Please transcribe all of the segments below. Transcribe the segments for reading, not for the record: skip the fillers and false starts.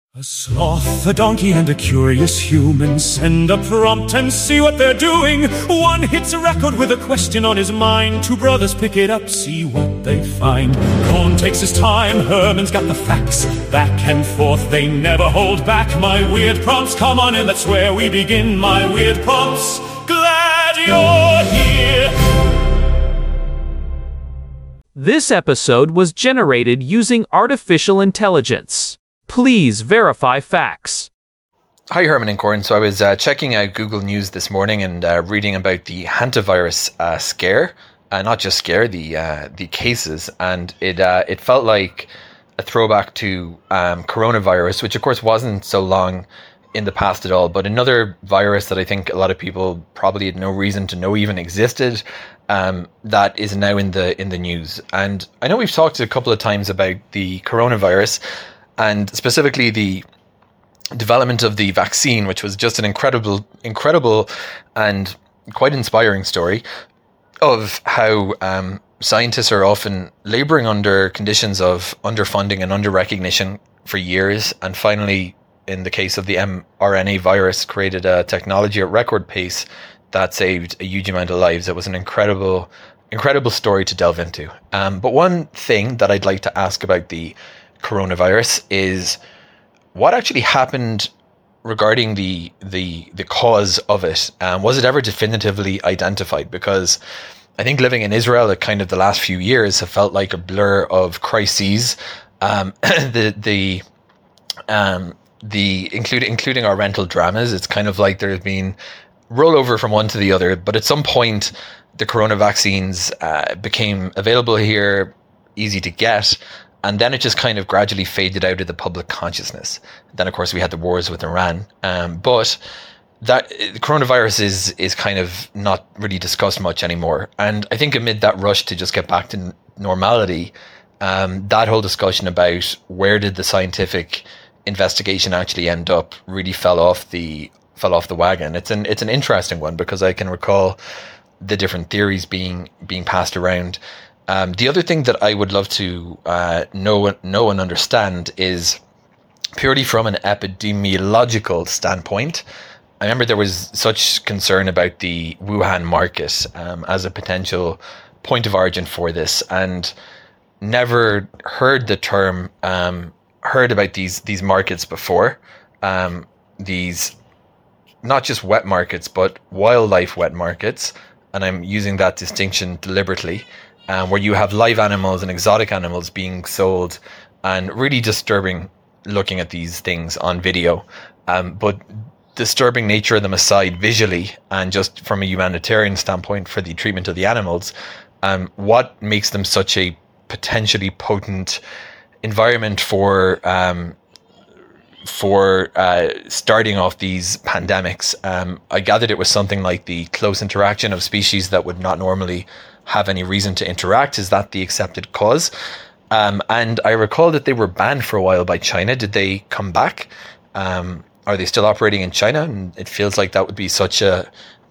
A sloth, a donkey, and a curious human send a prompt and see what they're doing. One hits a record with a question on his mind. Two brothers pick it up, see what they find. Cohn takes his time, Herman's got the facts. Back and forth, they never hold back. My weird prompts, come on in, that's where we begin. My weird prompts, glad you're here. This episode was generated using artificial intelligence. Please verify facts. Hi, Herman and Corin. So I was checking out Google News this morning and reading about the hantavirus scare. Not just scare, the cases. And it felt like a throwback to coronavirus, which of course wasn't so long in the past at all. But another virus that I think a lot of people probably had no reason to know even existed, that is now in the news. And I know we've talked a couple of times about the coronavirus, and specifically the development of the vaccine, which was just an incredible and quite inspiring story of how scientists are often laboring under conditions of underfunding and under-recognition for years, and finally, in the case of the mRNA virus, created a technology at record pace that saved a huge amount of lives. It was an incredible story to delve into. But one thing that I'd like to ask about the coronavirus is what actually happened regarding the cause of it. Was it ever definitively identified? Because I think living in Israel, kind of the last few years have felt like a blur of crises. Including our rental dramas, it's kind of like there's been rollover from one to the other. But at some point, the corona vaccines became available here, easy to get. And then it just kind of gradually faded out of the public consciousness. Then, of course, we had the wars with Iran. But that coronavirus is kind of not really discussed much anymore. And I think amid that rush to just get back to normality, that whole discussion about where did the scientific investigation actually end up really fell off the wagon. It's an interesting one because I can recall the different theories being passed around. The other thing that I would love to know and understand is purely from an epidemiological standpoint. I remember there was such concern about the Wuhan market as a potential point of origin for this, and never heard the term, heard about these markets before. These not just wet markets, but wildlife wet markets, and I'm using that distinction deliberately. Where you have live animals and exotic animals being sold, and really disturbing looking at these things on video. But disturbing nature of them aside visually, and just from a humanitarian standpoint for the treatment of the animals, what makes them such a potentially potent environment for starting off these pandemics? I gathered it was something like the close interaction of species that would not normally have any reason to interact. Is that the accepted cause? And I recall that they were banned for a while by China. Did they come back? Are they still operating in China? And it feels like that would be such a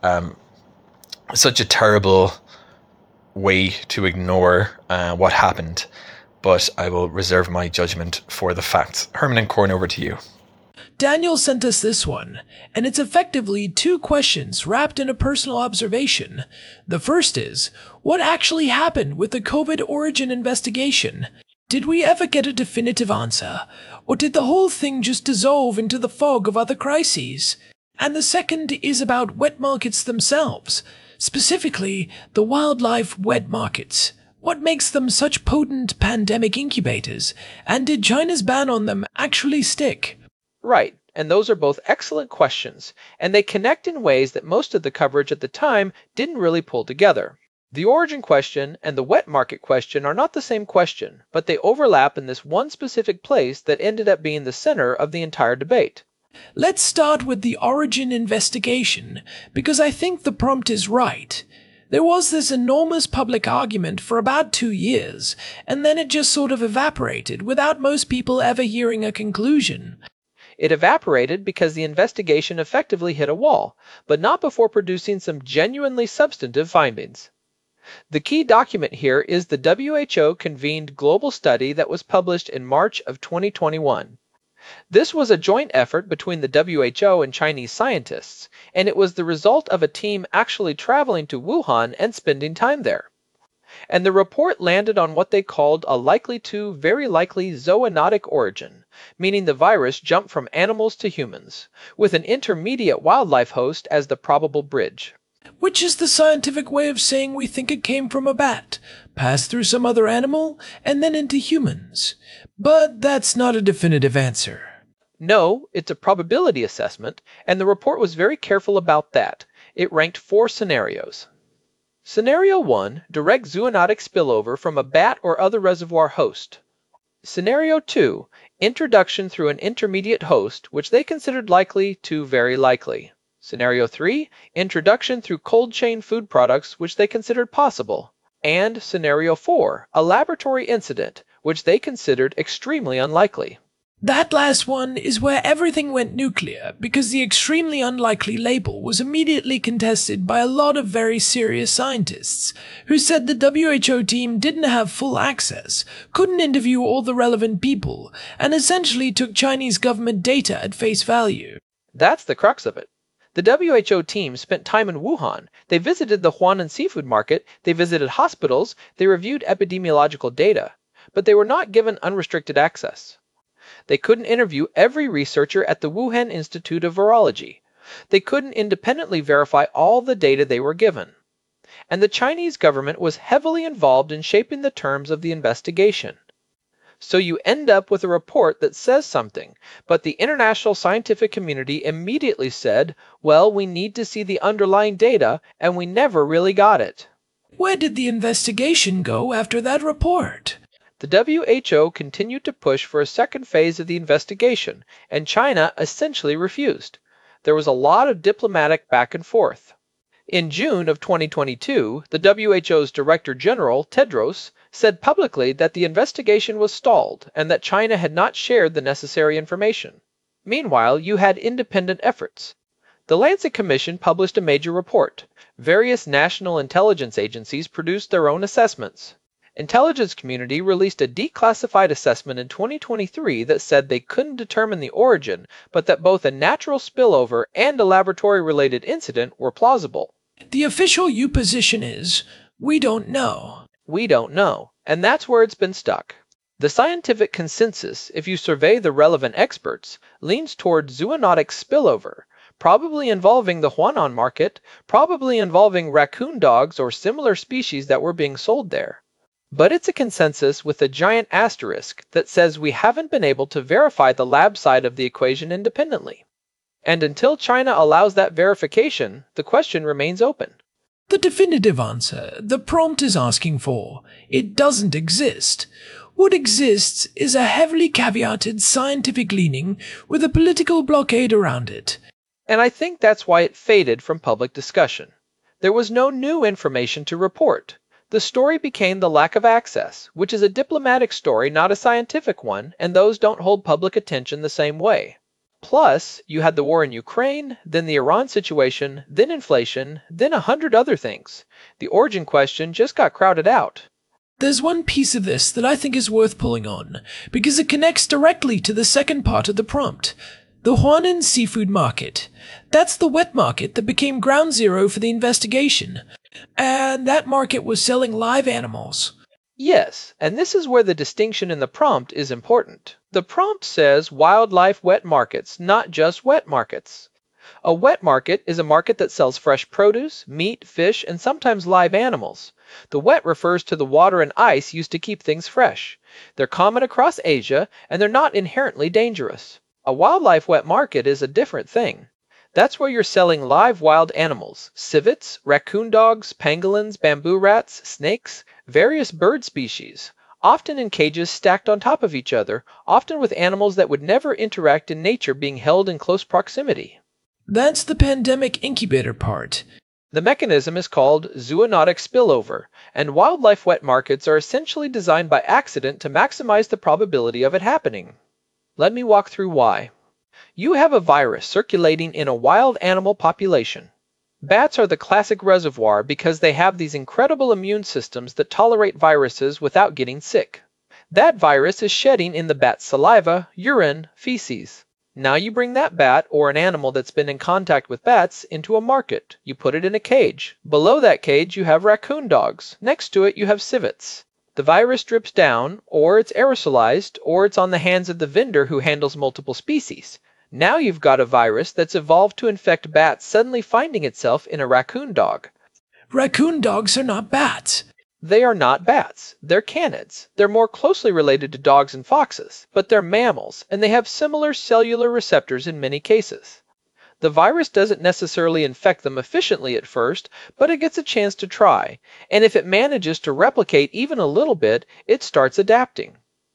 terrible way to ignore what happened. But I will reserve my judgment for the facts. Herman and Corin, over to you. Daniel sent us this one, and it's effectively two questions wrapped in a personal observation. The first is, what actually happened with the COVID origin investigation? Did we ever get a definitive answer, or did the whole thing just dissolve into the fog of other crises? And the second is about wet markets themselves, specifically the wildlife wet markets. What makes them such potent pandemic incubators, and did China's ban on them actually stick? Right, and those are both excellent questions, and they connect in ways that most of the coverage at the time didn't really pull together. The origin question and the wet market question are not the same question, but they overlap in this one specific place that ended up being the center of the entire debate. Let's start with the origin investigation, because I think the prompt is right. There was this enormous public argument for about 2 years, and then it just sort of evaporated without most people ever hearing a conclusion. It evaporated because the investigation effectively hit a wall, but not before producing some genuinely substantive findings. The key document here is the WHO-convened global study that was published in March of 2021. This was a joint effort between the WHO and Chinese scientists, and it was the result of a team actually traveling to Wuhan and spending time there. And the report landed on what they called a likely to very likely zoonotic origin, meaning the virus jumped from animals to humans, with an intermediate wildlife host as the probable bridge. Which is the scientific way of saying we think it came from a bat, passed through some other animal, and then into humans. But that's not a definitive answer. No, it's a probability assessment, and the report was very careful about that. It ranked 4 scenarios. Scenario 1, direct zoonotic spillover from a bat or other reservoir host. Scenario 2, introduction through an intermediate host, which they considered likely to very likely. Scenario 3, introduction through cold chain food products, which they considered possible. And Scenario 4, a laboratory incident, which they considered extremely unlikely. That last one is where everything went nuclear because the extremely unlikely label was immediately contested by a lot of very serious scientists who said the WHO team didn't have full access, couldn't interview all the relevant people, and essentially took Chinese government data at face value. That's the crux of it. The WHO team spent time in Wuhan. They visited the Huanan seafood market, they visited hospitals, they reviewed epidemiological data, but they were not given unrestricted access. They couldn't interview every researcher at the Wuhan Institute of Virology. They couldn't independently verify all the data they were given. And the Chinese government was heavily involved in shaping the terms of the investigation. So you end up with a report that says something, but the international scientific community immediately said, well, we need to see the underlying data, and we never really got it. Where did the investigation go after that report? The WHO continued to push for a second phase of the investigation, and China essentially refused. There was a lot of diplomatic back and forth. In June of 2022, the WHO's Director General, Tedros, said publicly that the investigation was stalled and that China had not shared the necessary information. Meanwhile, you had independent efforts. The Lancet Commission published a major report. Various national intelligence agencies produced their own assessments. Intelligence community released a declassified assessment in 2023 that said they couldn't determine the origin, but that both a natural spillover and a laboratory-related incident were plausible. The official U position is, we don't know. We don't know, and that's where it's been stuck. The scientific consensus, if you survey the relevant experts, leans toward zoonotic spillover, probably involving the Huanan market, probably involving raccoon dogs or similar species that were being sold there. But it's a consensus with a giant asterisk that says we haven't been able to verify the lab side of the equation independently. And until China allows that verification, the question remains open. The definitive answer the prompt is asking for, it doesn't exist. What exists is a heavily caveated scientific leaning with a political blockade around it. And I think that's why it faded from public discussion. There was no new information to report. The story became the lack of access, which is a diplomatic story, not a scientific one, and those don't hold public attention the same way. Plus, you had the war in Ukraine, then the Iran situation, then inflation, then 100 other things. The origin question just got crowded out. There's one piece of this that I think is worth pulling on, because it connects directly to the second part of the prompt. The Huanan seafood market. That's the wet market that became ground zero for the investigation. And that market was selling live animals. Yes, and this is where the distinction in the prompt is important. The prompt says wildlife wet markets, not just wet markets. A wet market is a market that sells fresh produce, meat, fish, and sometimes live animals. The wet refers to the water and ice used to keep things fresh. They're common across Asia, and they're not inherently dangerous. A wildlife wet market is a different thing. That's where you're selling live wild animals, civets, raccoon dogs, pangolins, bamboo rats, snakes, various bird species, often in cages stacked on top of each other, often with animals that would never interact in nature being held in close proximity. That's the pandemic incubator part. The mechanism is called zoonotic spillover, and wildlife wet markets are essentially designed by accident to maximize the probability of it happening. Let me walk through why. You have a virus circulating in a wild animal population. Bats are the classic reservoir because they have these incredible immune systems that tolerate viruses without getting sick. That virus is shedding in the bat's saliva, urine, feces. Now you bring that bat, or an animal that's been in contact with bats, into a market. You put it in a cage. Below that cage you have raccoon dogs. Next to it you have civets. The virus drips down, or it's aerosolized, or it's on the hands of the vendor who handles multiple species. Now you've got a virus that's evolved to infect bats suddenly finding itself in a raccoon dog. Raccoon dogs are not bats. They are not bats. They're canids. They're more closely related to dogs and foxes, but they're mammals, and they have similar cellular receptors in many cases. The virus doesn't necessarily infect them efficiently at first, but it gets a chance to try, and if it manages to replicate even a little bit, it starts adapting.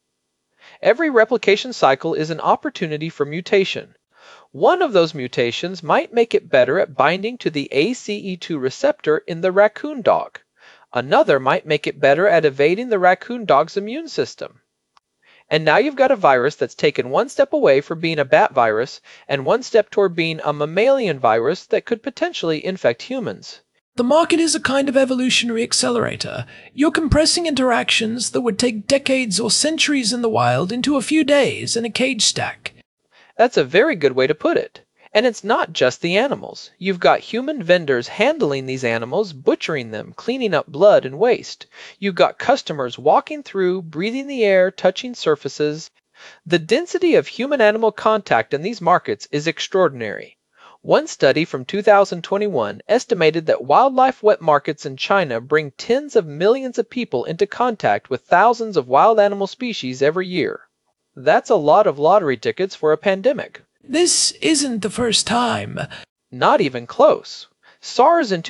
Every replication cycle is an opportunity for mutation. One of those mutations might make it better at binding to the ACE2 receptor in the raccoon dog. Another might make it better at evading the raccoon dog's immune system. And now you've got a virus that's taken one step away from being a bat virus and one step toward being a mammalian virus that could potentially infect humans. The market is a kind of evolutionary accelerator. You're compressing interactions that would take decades or centuries in the wild into a few days in a cage stack. That's a very good way to put it. And it's not just the animals. You've got human vendors handling these animals, butchering them, cleaning up blood and waste. You've got customers walking through, breathing the air, touching surfaces. The density of human-animal contact in these markets is extraordinary. One study from 2021 estimated that wildlife wet markets in China bring tens of millions of people into contact with thousands of wild animal species every year. That's a lot of lottery tickets for a pandemic. This isn't the first time. Not even close. SARS in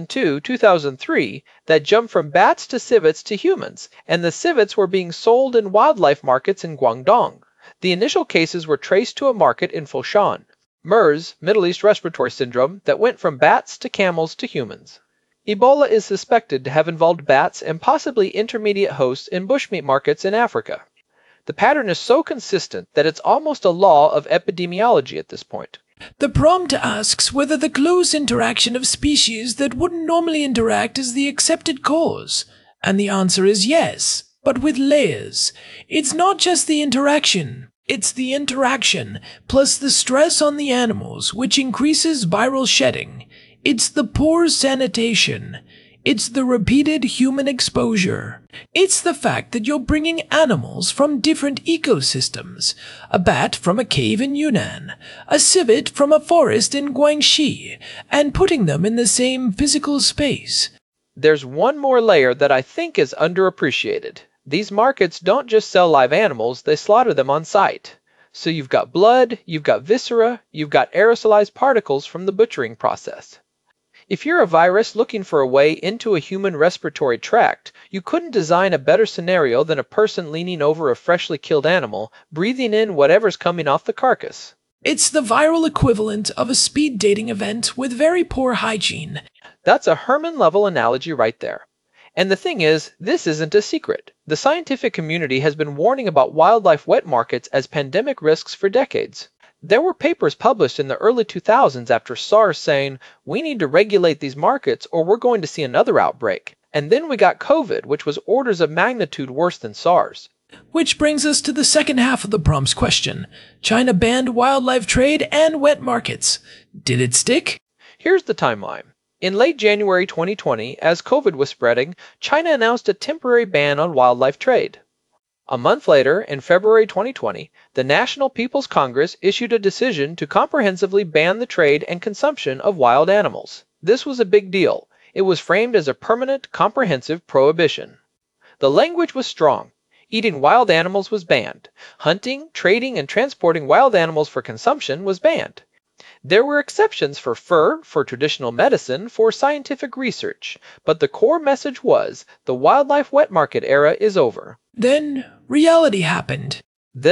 2002-2003 that jumped from bats to civets to humans, and the civets were being sold in wildlife markets in Guangdong. The initial cases were traced to a market in Foshan. MERS, Middle East Respiratory Syndrome, that went from bats to camels to humans. Ebola is suspected to have involved bats and possibly intermediate hosts in bushmeat markets in Africa. The pattern is so consistent that it's almost a law of epidemiology at this point. The prompt asks whether the close interaction of species that wouldn't normally interact is the accepted cause. And the answer is yes, but with layers. It's not just the interaction. It's the interaction, plus the stress on the animals, which increases viral shedding. It's the poor sanitation. It's the repeated human exposure. It's the fact that you're bringing animals from different ecosystems. A bat from a cave in Yunnan, a civet from a forest in Guangxi, and putting them in the same physical space. There's one more layer that I think is underappreciated. These markets don't just sell live animals, they slaughter them on site. So you've got blood, you've got viscera, you've got aerosolized particles from the butchering process. If you're a virus looking for a way into a human respiratory tract, you couldn't design a better scenario than a person leaning over a freshly killed animal, breathing in whatever's coming off the carcass. It's the viral equivalent of a speed dating event with very poor hygiene. That's a Herman-level analogy right there. And the thing is, this isn't a secret. The scientific community has been warning about wildlife wet markets as pandemic risks for decades. There were papers published in the early 2000s after SARS saying, we need to regulate these markets or we're going to see another outbreak. And then we got COVID, which was orders of magnitude worse than SARS. Which brings us to the second half of the prompt's question. China banned wildlife trade and wet markets. Did it stick? Here's the timeline. In late January 2020, as COVID was spreading, China announced a temporary ban on wildlife trade. A month later, in February 2020, the National People's Congress issued a decision to comprehensively ban the trade and consumption of wild animals. This was a big deal. It was framed as a permanent, comprehensive prohibition. The language was strong. Eating wild animals was banned. Hunting, trading, and transporting wild animals for consumption was banned. There were exceptions for fur, for traditional medicine, for scientific research, but the core message was the wildlife wet market era is over. Then reality happened.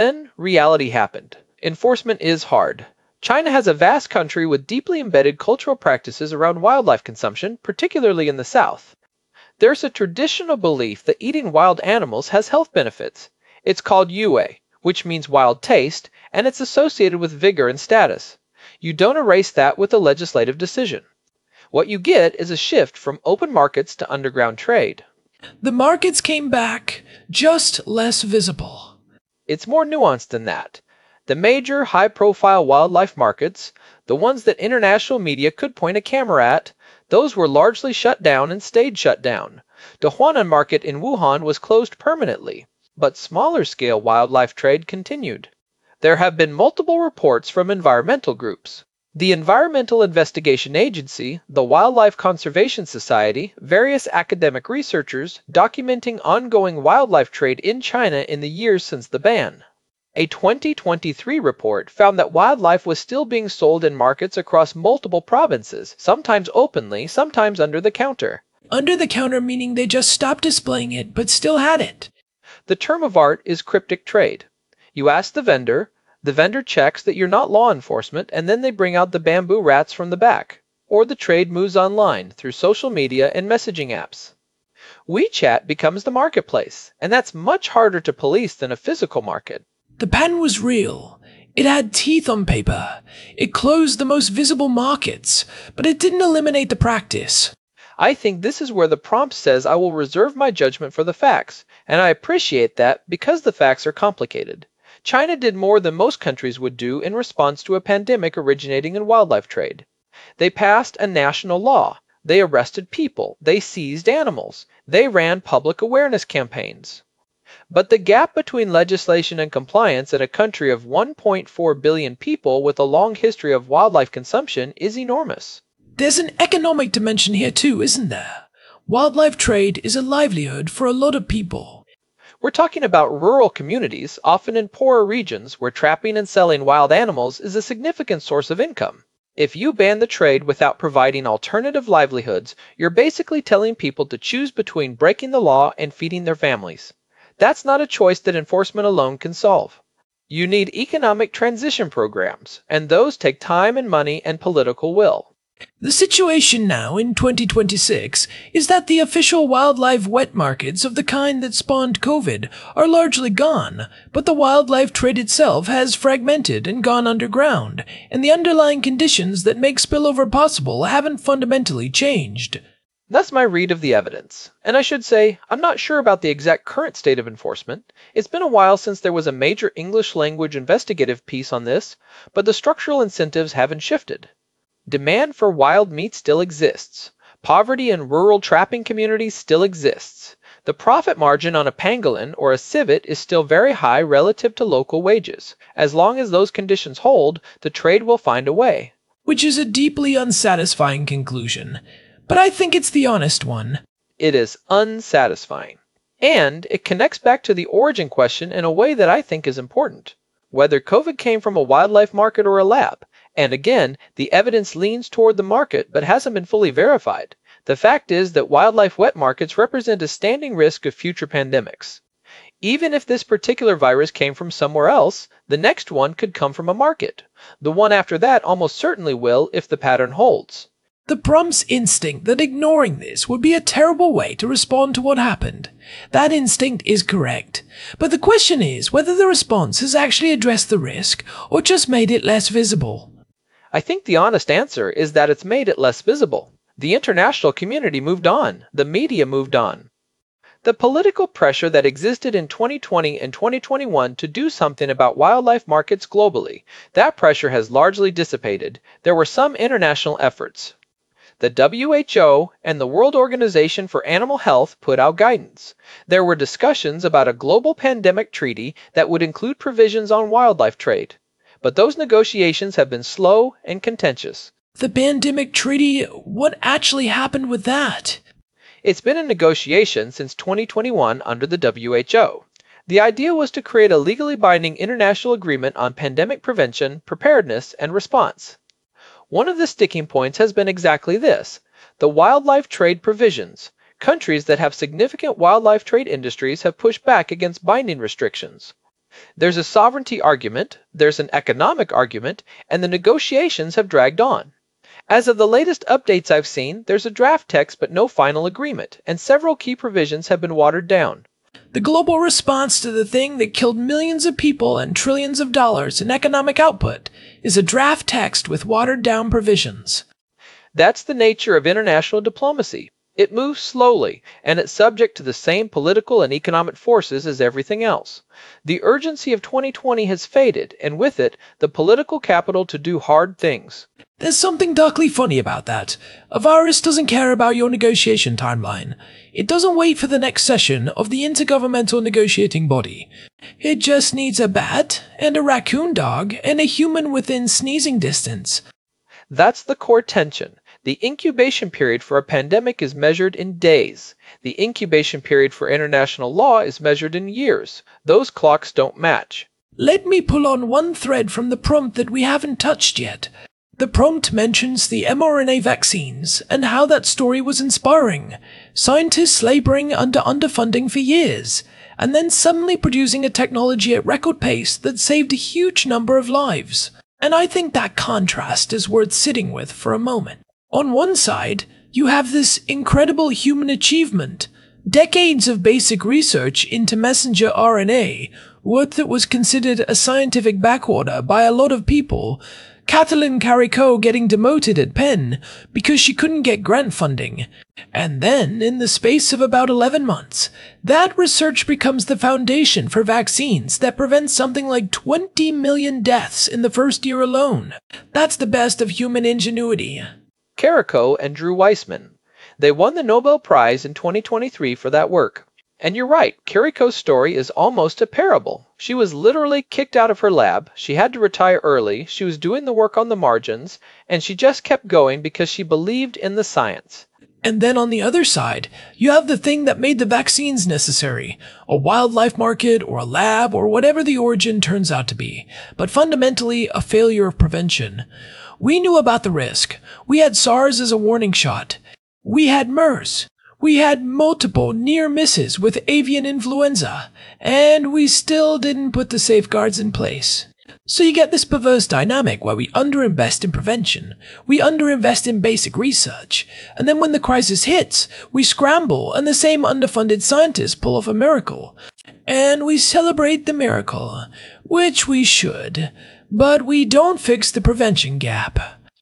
Enforcement is hard. China has a vast country with deeply embedded cultural practices around wildlife consumption, particularly in the south. There's a traditional belief that eating wild animals has health benefits. It's called yue, which means wild taste, and it's associated with vigor and status. You don't erase that with a legislative decision. What you get is a shift from open markets to underground trade. The markets came back, just less visible. It's more nuanced than that. The major high-profile wildlife markets, the ones that international media could point a camera at, those were largely shut down and stayed shut down. The Huanan market in Wuhan was closed permanently, but smaller-scale wildlife trade continued. There have been multiple reports from environmental groups. The Environmental Investigation Agency, the Wildlife Conservation Society, various academic researchers documenting ongoing wildlife trade in China in the years since the ban. A 2023 report found that wildlife was still being sold in markets across multiple provinces, sometimes openly, sometimes under the counter. Under the counter meaning they just stopped displaying it but still had it. The term of art is cryptic trade. You ask the vendor checks that you're not law enforcement, and then they bring out the bamboo rats from the back. Or the trade moves online through social media and messaging apps. WeChat becomes the marketplace, and that's much harder to police than a physical market. The pattern was real. It had teeth on paper. It closed the most visible markets, but it didn't eliminate the practice. I think this is where the prompt says I will reserve my judgment for the facts, and I appreciate that because the facts are complicated. China did more than most countries would do in response to a pandemic originating in wildlife trade. They passed a national law. They arrested people. They seized animals. They ran public awareness campaigns. But the gap between legislation and compliance in a country of 1.4 billion people with a long history of wildlife consumption is enormous. There's an economic dimension here too, isn't there? Wildlife trade is a livelihood for a lot of people. We're talking about rural communities, often in poorer regions, where trapping and selling wild animals is a significant source of income. If you ban the trade without providing alternative livelihoods, you're basically telling people to choose between breaking the law and feeding their families. That's not a choice that enforcement alone can solve. You need economic transition programs, and those take time and money and political will. The situation now in 2026 is that the official wildlife wet markets of the kind that spawned COVID are largely gone, but the wildlife trade itself has fragmented and gone underground, and the underlying conditions that make spillover possible haven't fundamentally changed. That's my read of the evidence. And I should say, I'm not sure about the exact current state of enforcement. It's been a while since there was a major English language investigative piece on this, but the structural incentives haven't shifted. Demand for wild meat still exists. Poverty in rural trapping communities still exists. The profit margin on a pangolin or a civet is still very high relative to local wages. As long as those conditions hold, the trade will find a way. Which is a deeply unsatisfying conclusion, but I think it's the honest one. It is unsatisfying. And it connects back to the origin question in a way that I think is important. Whether COVID came from a wildlife market or a lab. And again, the evidence leans toward the market but hasn't been fully verified. The fact is that wildlife wet markets represent a standing risk of future pandemics. Even if this particular virus came from somewhere else, the next one could come from a market. The one after that almost certainly will if the pattern holds. The prompt's instinct that ignoring this would be a terrible way to respond to what happened. That instinct is correct. But the question is whether the response has actually addressed the risk or just made it less visible. I think the honest answer is that it's made it less visible. The international community moved on. The media moved on. The political pressure that existed in 2020 and 2021 to do something about wildlife markets globally, that pressure has largely dissipated. There were some international efforts. The WHO and the World Organization for Animal Health put out guidance. There were discussions about a global pandemic treaty that would include provisions on wildlife trade. But those negotiations have been slow and contentious. The pandemic treaty, what actually happened with that? It's been in negotiation since 2021 under the WHO. The idea was to create a legally binding international agreement on pandemic prevention, preparedness, and response. One of the sticking points has been exactly this: the wildlife trade provisions. Countries that have significant wildlife trade industries have pushed back against binding restrictions. There's a sovereignty argument, there's an economic argument, and the negotiations have dragged on. As of the latest updates I've seen, there's a draft text but no final agreement, and several key provisions have been watered down. The global response to the thing that killed millions of people and trillions of dollars in economic output is a draft text with watered-down provisions. That's the nature of international diplomacy. It moves slowly, and it's subject to the same political and economic forces as everything else. The urgency of 2020 has faded, and with it, the political capital to do hard things. There's something darkly funny about that. A virus doesn't care about your negotiation timeline. It doesn't wait for the next session of the Intergovernmental Negotiating Body. It just needs a bat, and a raccoon dog, and a human within sneezing distance. That's the core tension. The incubation period for a pandemic is measured in days. The incubation period for international law is measured in years. Those clocks don't match. Let me pull on one thread from the prompt that we haven't touched yet. The prompt mentions the mRNA vaccines and how that story was inspiring. Scientists laboring under underfunding for years, and then suddenly producing a technology at record pace that saved a huge number of lives. And I think that contrast is worth sitting with for a moment. On one side, you have this incredible human achievement, decades of basic research into messenger RNA, work that was considered a scientific backwater by a lot of people, Kathleen Carrico getting demoted at Penn because she couldn't get grant funding. And then, in the space of about 11 months, that research becomes the foundation for vaccines that prevent something like 20 million deaths in the first year alone. That's the best of human ingenuity. Carrico and Drew Weissman. They won the Nobel Prize in 2023 for that work. And you're right, Carrico's story is almost a parable. She was literally kicked out of her lab, she had to retire early, she was doing the work on the margins, and she just kept going because she believed in the science. And then on the other side, you have the thing that made the vaccines necessary, a wildlife market or a lab or whatever the origin turns out to be, but fundamentally a failure of prevention. We knew about the risk. We had SARS as a warning shot. We had MERS. We had multiple near misses with avian influenza, and we still didn't put the safeguards in place. So you get this perverse dynamic where we underinvest in prevention, we underinvest in basic research, and then when the crisis hits, we scramble and the same underfunded scientists pull off a miracle. And we celebrate the miracle, which we should, but we don't fix the prevention gap.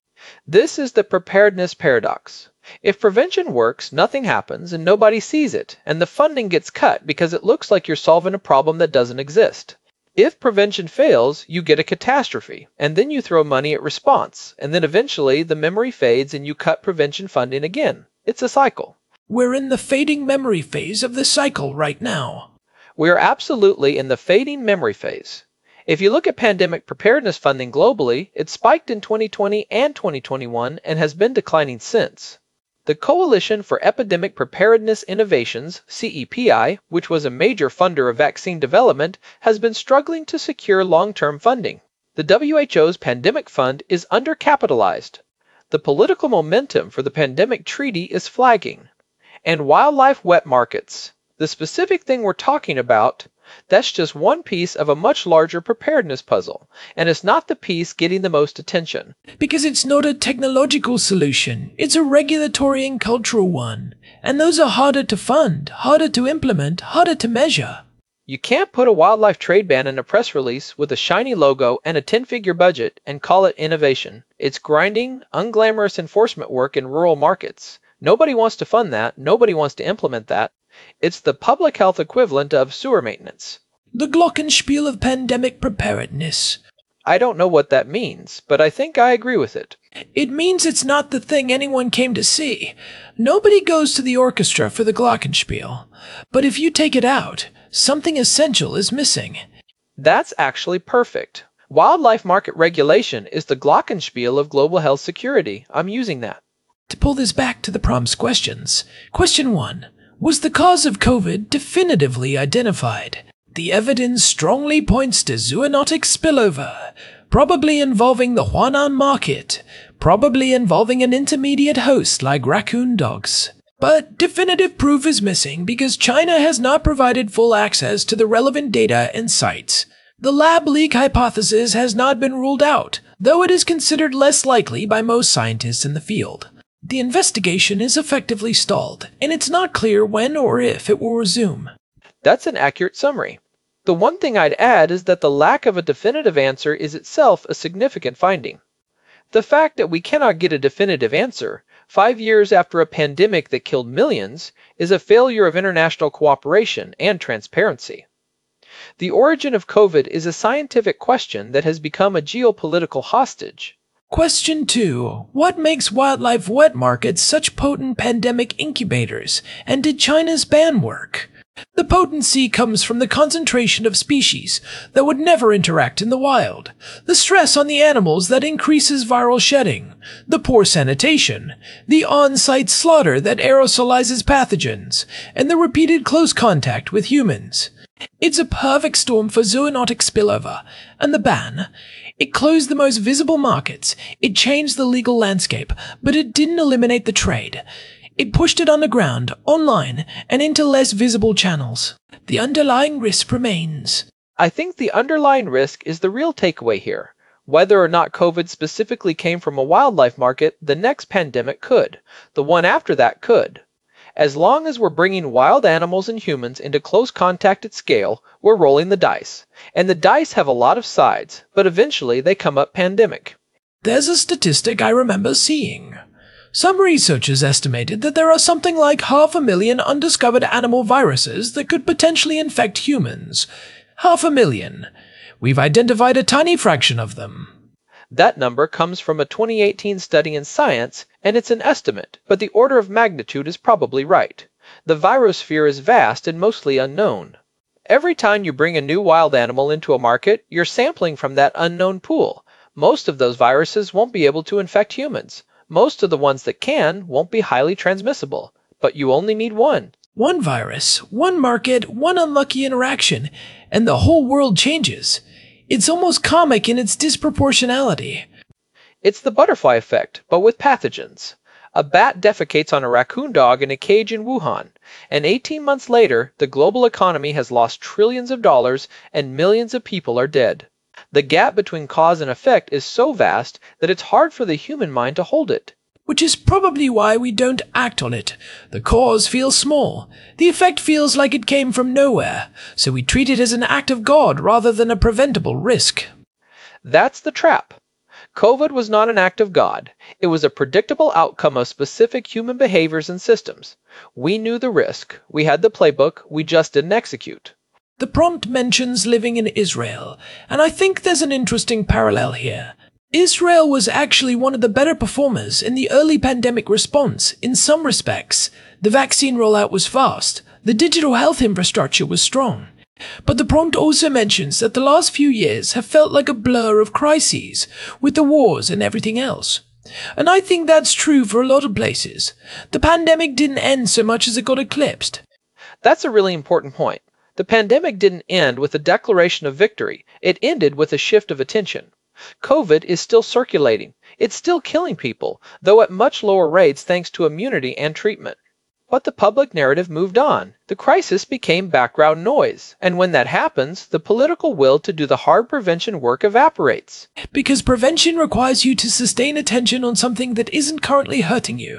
This is the preparedness paradox. If prevention works, nothing happens and nobody sees it, and the funding gets cut because it looks like you're solving a problem that doesn't exist. If prevention fails, you get a catastrophe, and then you throw money at response, and then eventually the memory fades and you cut prevention funding again. It's a cycle. We're in the fading memory phase of the cycle right now. We are absolutely in the fading memory phase. If you look at pandemic preparedness funding globally, it spiked in 2020 and 2021 and has been declining since. The Coalition for Epidemic Preparedness Innovations, CEPI, which was a major funder of vaccine development, has been struggling to secure long-term funding. The WHO's pandemic fund is undercapitalized. The political momentum for the pandemic treaty is flagging. And wildlife wet markets. The specific thing we're talking about, that's just one piece of a much larger preparedness puzzle, and it's not the piece getting the most attention. Because it's not a technological solution, it's a regulatory and cultural one. And those are harder to fund, harder to implement, harder to measure. You can't put a wildlife trade ban in a press release with a shiny logo and a 10-figure budget and call it innovation. It's grinding, unglamorous enforcement work in rural markets. Nobody wants to fund that, nobody wants to implement that. It's the public health equivalent of sewer maintenance. The glockenspiel of pandemic preparedness. I don't know what that means, but I think I agree with it. It means it's not the thing anyone came to see. Nobody goes to the orchestra for the glockenspiel. But if you take it out, something essential is missing. That's actually perfect. Wildlife market regulation is the glockenspiel of global health security. I'm using that. To pull this back to the prompt's questions. Question 1. Was the cause of COVID definitively identified? The evidence strongly points to zoonotic spillover, probably involving the Huanan market, probably involving an intermediate host like raccoon dogs. But definitive proof is missing because China has not provided full access to the relevant data and sites. The lab leak hypothesis has not been ruled out, though it is considered less likely by most scientists in the field. The investigation is effectively stalled, and it's not clear when or if it will resume. That's an accurate summary. The one thing I'd add is that the lack of a definitive answer is itself a significant finding. The fact that we cannot get a definitive answer, 5 years after a pandemic that killed millions is a failure of international cooperation and transparency. The origin of COVID is a scientific question that has become a geopolitical hostage. Question 2. What makes wildlife wet markets such potent pandemic incubators, and did China's ban work? The potency comes from the concentration of species that would never interact in the wild, the stress on the animals that increases viral shedding, the poor sanitation, the on-site slaughter that aerosolizes pathogens, and the repeated close contact with humans. It's a perfect storm for zoonotic spillover, and the ban. It closed the most visible markets, it changed the legal landscape, but it didn't eliminate the trade. It pushed it underground, online, and into less visible channels. The underlying risk remains. I think the underlying risk is the real takeaway here. Whether or not COVID specifically came from a wildlife market, the next pandemic could. The one after that could. As long as we're bringing wild animals and humans into close contact at scale, we're rolling the dice. And the dice have a lot of sides, but eventually they come up pandemic. There's a statistic I remember seeing. Some researchers estimated that there are something like 500,000 undiscovered animal viruses that could potentially infect humans. 500,000. We've identified a tiny fraction of them. That number comes from a 2018 study in Science, and it's an estimate, but the order of magnitude is probably right. The virosphere is vast and mostly unknown. Every time you bring a new wild animal into a market, you're sampling from that unknown pool. Most of those viruses won't be able to infect humans. Most of the ones that can won't be highly transmissible, but you only need one. One virus, one market, one unlucky interaction, and the whole world changes. It's almost comic in its disproportionality. It's the butterfly effect, but with pathogens. A bat defecates on a raccoon dog in a cage in Wuhan, and 18 months later, the global economy has lost trillions of dollars and millions of people are dead. The gap between cause and effect is so vast that it's hard for the human mind to hold it. Which is probably why we don't act on it. The cause feels small. The effect feels like it came from nowhere, so we treat it as an act of God rather than a preventable risk. That's the trap. COVID was not an act of God. It was a predictable outcome of specific human behaviors and systems. We knew the risk. We had the playbook. We just didn't execute. The prompt mentions living in Israel, and I think there's an interesting parallel here. Israel was actually one of the better performers in the early pandemic response in some respects. The vaccine rollout was fast, the digital health infrastructure was strong. But the prompt also mentions that the last few years have felt like a blur of crises, with the wars and everything else. And I think that's true for a lot of places. The pandemic didn't end so much as it got eclipsed. That's a really important point. The pandemic didn't end with a declaration of victory. It ended with a shift of attention. COVID is still circulating. It's still killing people, though at much lower rates thanks to immunity and treatment. But the public narrative moved on. The crisis became background noise. And when that happens, the political will to do the hard prevention work evaporates. Because prevention requires you to sustain attention on something that isn't currently hurting you.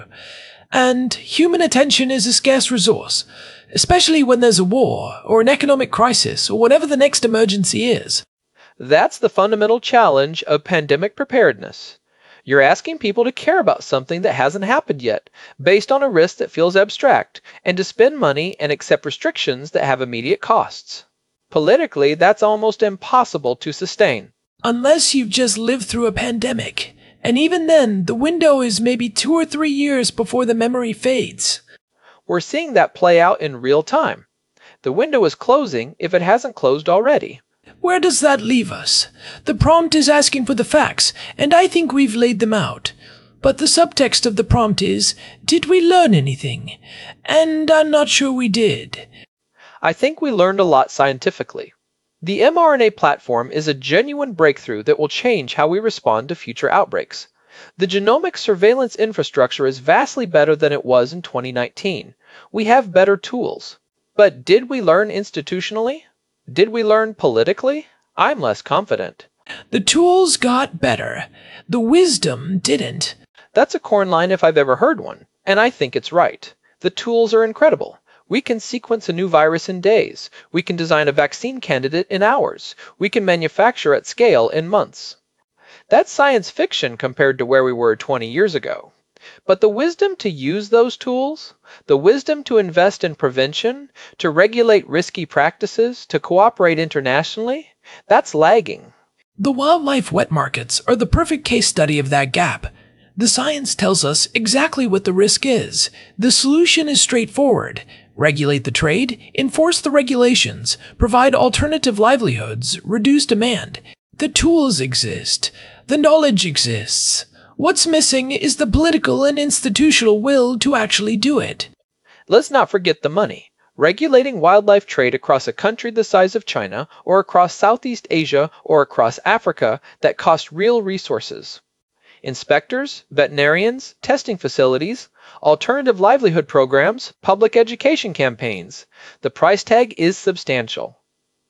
And human attention is a scarce resource, especially when there's a war, or an economic crisis, or whatever the next emergency is. That's the fundamental challenge of pandemic preparedness. You're asking people to care about something that hasn't happened yet, based on a risk that feels abstract, and to spend money and accept restrictions that have immediate costs. Politically, that's almost impossible to sustain. Unless you've just lived through a pandemic. And even then, the window is maybe 2 or 3 years before the memory fades. We're seeing that play out in real time. The window is closing if it hasn't closed already. Where does that leave us? The prompt is asking for the facts, and I think we've laid them out. But the subtext of the prompt is, did we learn anything? And I'm not sure we did. I think we learned a lot scientifically. The mRNA platform is a genuine breakthrough that will change how we respond to future outbreaks. The genomic surveillance infrastructure is vastly better than it was in 2019. We have better tools. But did we learn institutionally? Did we learn politically? I'm less confident. The tools got better. The wisdom didn't. That's a corn line if I've ever heard one, and I think it's right. The tools are incredible. We can sequence a new virus in days. We can design a vaccine candidate in hours. We can manufacture at scale in months. That's science fiction compared to where we were 20 years ago. But the wisdom to use those tools, the wisdom to invest in prevention, to regulate risky practices, to cooperate internationally, that's lagging. The wildlife wet markets are the perfect case study of that gap. The science tells us exactly what the risk is. The solution is straightforward. Regulate the trade, enforce the regulations, provide alternative livelihoods, reduce demand. The tools exist. The knowledge exists. What's missing is the political and institutional will to actually do it. Let's not forget the money. Regulating wildlife trade across a country the size of China, or across Southeast Asia, or across Africa, that costs real resources. Inspectors, veterinarians, testing facilities, alternative livelihood programs, public education campaigns. The price tag is substantial.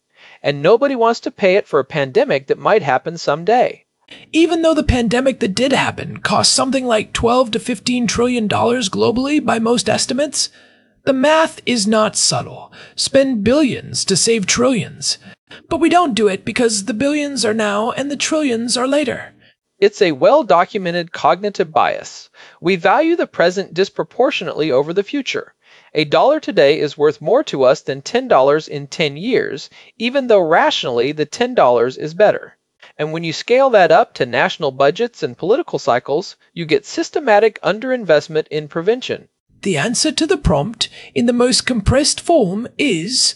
And nobody wants to pay it for a pandemic that might happen someday. Even though the pandemic that did happen cost something like $12 to $15 trillion globally by most estimates, the math is not subtle. Spend billions to save trillions. But we don't do it because the billions are now and the trillions are later. It's a well-documented cognitive bias. We value the present disproportionately over the future. A dollar today is worth more to us than $10 in 10 years, even though rationally the $10 is better. And when you scale that up to national budgets and political cycles, you get systematic underinvestment in prevention. The answer to the prompt, in the most compressed form, is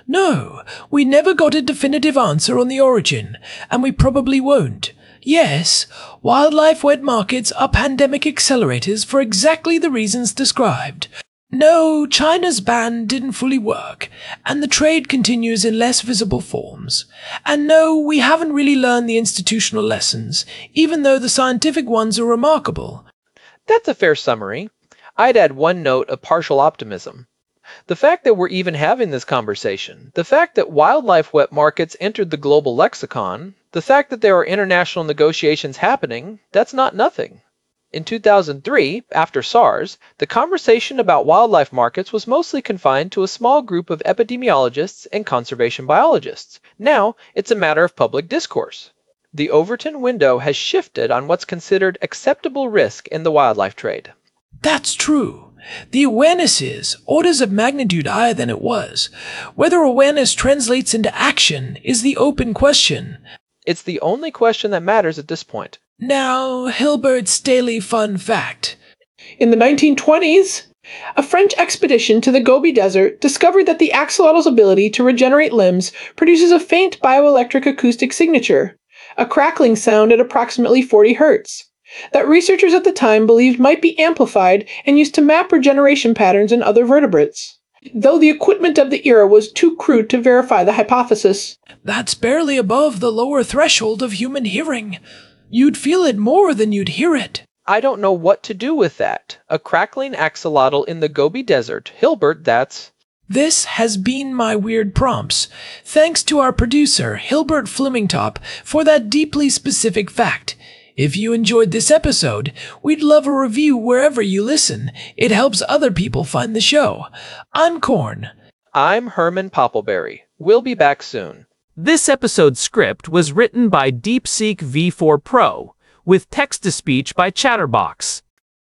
no. We never got a definitive answer on the origin, and we probably won't. Yes, wildlife wet markets are pandemic accelerators for exactly the reasons described. No, China's ban didn't fully work, and the trade continues in less visible forms. And no, we haven't really learned the institutional lessons, even though the scientific ones are remarkable. That's a fair summary. I'd add one note of partial optimism. The fact that we're even having this conversation, the fact that wildlife wet markets entered the global lexicon, the fact that there are international negotiations happening, that's not nothing. In 2003, after SARS, the conversation about wildlife markets was mostly confined to a small group of epidemiologists and conservation biologists. Now, it's a matter of public discourse. The Overton window has shifted on what's considered acceptable risk in the wildlife trade. That's true. The awareness is orders of magnitude higher than it was. Whether awareness translates into action is the open question. It's the only question that matters at this point. Now, Hilbert's daily fun fact. In the 1920s, a French expedition to the Gobi Desert discovered that the axolotl's ability to regenerate limbs produces a faint bioelectric acoustic signature, a crackling sound at approximately 40 hertz, that researchers at the time believed might be amplified and used to map regeneration patterns in other vertebrates, though the equipment of the era was too crude to verify the hypothesis. That's barely above the lower threshold of human hearing. You'd feel it more than you'd hear it. I don't know what to do with that. A crackling axolotl in the Gobi Desert. Hilbert, that's... This has been my Weird Prompts. Thanks to our producer, Hilbert Flemingtop, for that deeply specific fact. If you enjoyed this episode, we'd love a review wherever you listen. It helps other people find the show. I'm Korn. I'm Herman Poppleberry. We'll be back soon. This episode's script was written by DeepSeek V4 Pro, with text-to-speech by Chatterbox.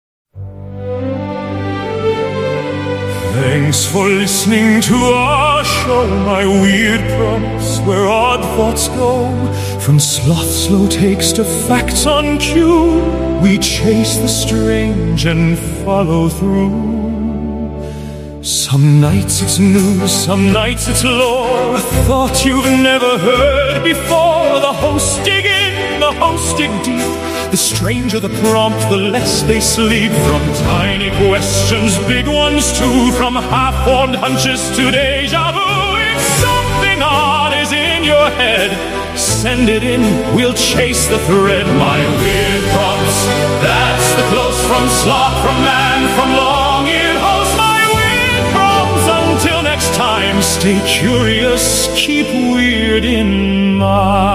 Thanks for listening to our show, my weird prompts, where odd thoughts go. From sloth slow takes to facts on cue, we chase the strange and follow through. Some nights it's news, some nights it's lore, a thought you've never heard before. The hosts dig in, the hosts dig deep. The stranger the prompt, the less they sleep. From tiny questions, big ones too, from half-formed hunches to deja vu. If something odd is in your head, send it in, we'll chase the thread. My weird prompts, that's the close from sloth, from man, from long-eared host. My weird prompts, until next time, stay curious, keep weird in mind.